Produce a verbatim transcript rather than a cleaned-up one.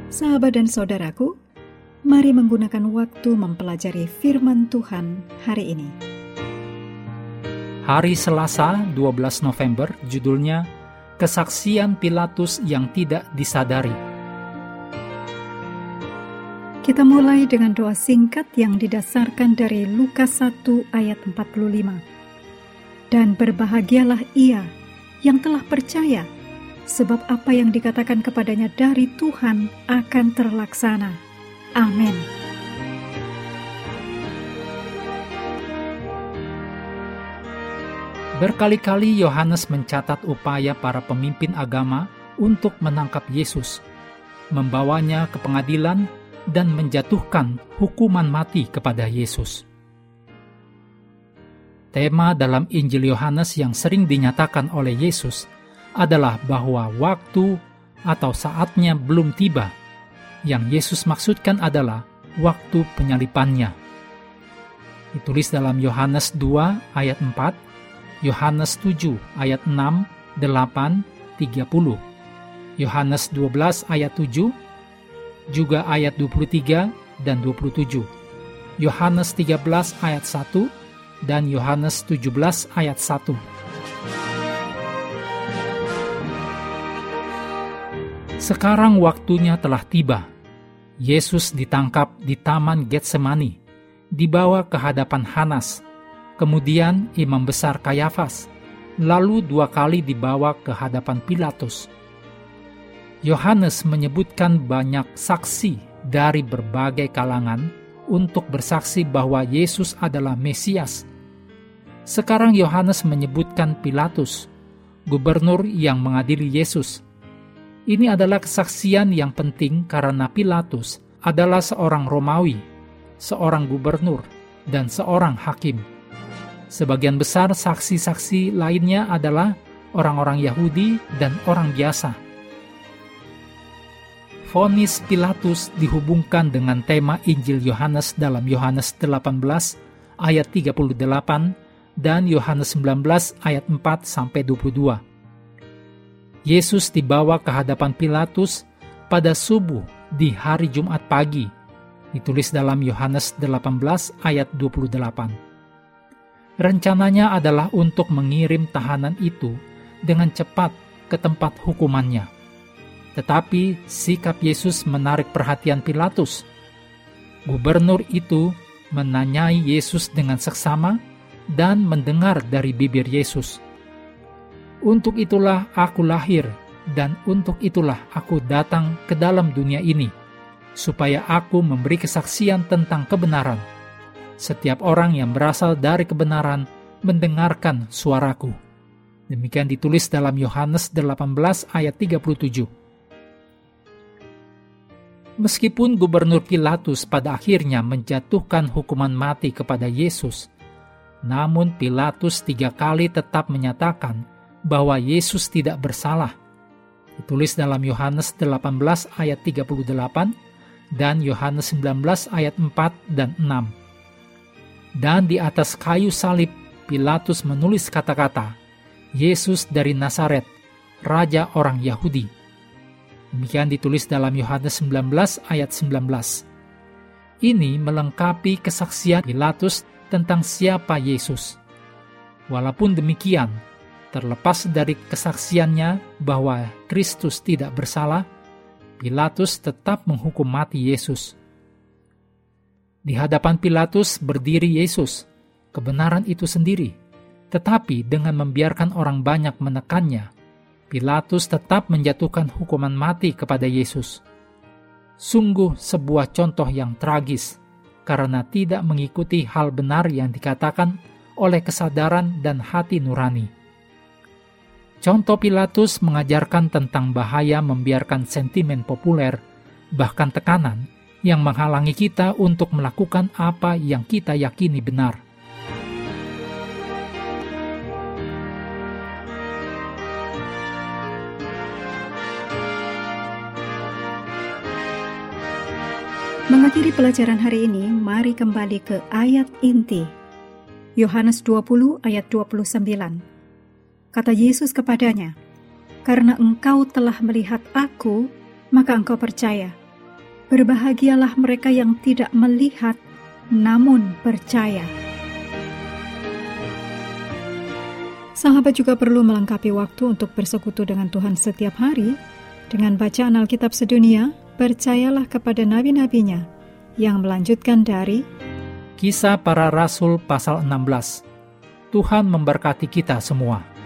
Sahabat dan saudaraku, mari menggunakan waktu mempelajari firman Tuhan hari ini. Hari Selasa, dua belas November, judulnya Kesaksian Pilatus yang Tidak Disadari. Kita mulai dengan doa singkat yang didasarkan dari Lukas satu ayat empat puluh lima. Dan berbahagialah ia yang telah percaya, sebab apa yang dikatakan kepadanya dari Tuhan akan terlaksana. Amin. Berkali-kali Yohanes mencatat upaya para pemimpin agama untuk menangkap Yesus, membawanya ke pengadilan, dan menjatuhkan hukuman mati kepada Yesus. Tema dalam Injil Yohanes yang sering dinyatakan oleh Yesus adalah bahwa waktu atau saatnya belum tiba. Yang Yesus maksudkan adalah waktu penyalipannya. Ditulis dalam Yohanes dua ayat empat, Yohanes tujuh ayat enam, delapan, tiga puluh, Yohanes dua belas ayat tujuh, juga ayat dua puluh tiga dan dua puluh tujuh, Yohanes tiga belas ayat satu, dan Yohanes tujuh belas ayat satu. Sekarang waktunya telah tiba. Yesus ditangkap di Taman Getsemani, dibawa ke hadapan Hanas, kemudian Imam Besar Kayafas, lalu dua kali dibawa ke hadapan Pilatus. Yohanes menyebutkan banyak saksi dari berbagai kalangan untuk bersaksi bahwa Yesus adalah Mesias. Sekarang Yohanes menyebutkan Pilatus, gubernur yang mengadili Yesus. Ini adalah kesaksian yang penting karena Pilatus adalah seorang Romawi, seorang gubernur, dan seorang hakim. Sebagian besar saksi-saksi lainnya adalah orang-orang Yahudi dan orang biasa. Vonis Pilatus dihubungkan dengan tema Injil Yohanes dalam Yohanes delapan belas ayat tiga puluh delapan dan Yohanes sembilan belas ayat empat sampai dua puluh dua. Yesus dibawa ke hadapan Pilatus pada subuh di hari Jumat pagi, ditulis dalam Yohanes delapan belas ayat dua puluh delapan. Rencananya adalah untuk mengirim tahanan itu dengan cepat ke tempat hukumannya. Tetapi sikap Yesus menarik perhatian Pilatus. Gubernur itu menanyai Yesus dengan seksama dan mendengar dari bibir Yesus, "Untuk itulah aku lahir, dan untuk itulah aku datang ke dalam dunia ini, supaya aku memberi kesaksian tentang kebenaran. Setiap orang yang berasal dari kebenaran mendengarkan suaraku." Demikian ditulis dalam Yohanes delapan belas ayat tiga puluh tujuh. Meskipun Gubernur Pilatus pada akhirnya menjatuhkan hukuman mati kepada Yesus, namun Pilatus tiga kali tetap menyatakan bahwa Yesus tidak bersalah. Ditulis dalam Yohanes delapan belas ayat tiga puluh delapan dan Yohanes sembilan belas ayat empat dan enam. Dan di atas kayu salib, Pilatus menulis kata-kata, "Yesus dari Nazaret, Raja orang Yahudi." Demikian ditulis dalam Yohanes sembilan belas ayat sembilan belas. Ini melengkapi kesaksian Pilatus tentang siapa Yesus. Walaupun demikian, terlepas dari kesaksiannya bahwa Kristus tidak bersalah, Pilatus tetap menghukum mati Yesus. Di hadapan Pilatus berdiri Yesus, kebenaran itu sendiri. Tetapi dengan membiarkan orang banyak menekannya, Pilatus tetap menjatuhkan hukuman mati kepada Yesus. Sungguh sebuah contoh yang tragis, karena tidak mengikuti hal benar yang dikatakan oleh kesadaran dan hati nurani. Contoh Pilatus mengajarkan tentang bahaya membiarkan sentimen populer, bahkan tekanan, yang menghalangi kita untuk melakukan apa yang kita yakini benar. Mengakhiri pelajaran hari ini, mari kembali ke ayat inti. Yohanes dua puluh ayat dua puluh sembilan. Kata Yesus kepadanya, "Karena engkau telah melihat aku, maka engkau percaya. Berbahagialah mereka yang tidak melihat, namun percaya. Sahabat juga perlu melengkapi waktu untuk bersekutu dengan Tuhan setiap hari dengan bacaan Alkitab sedunia. Percayalah kepada nabi-nabinya yang melanjutkan dari Kisah Para Rasul pasal enam belas. Tuhan memberkati kita semua.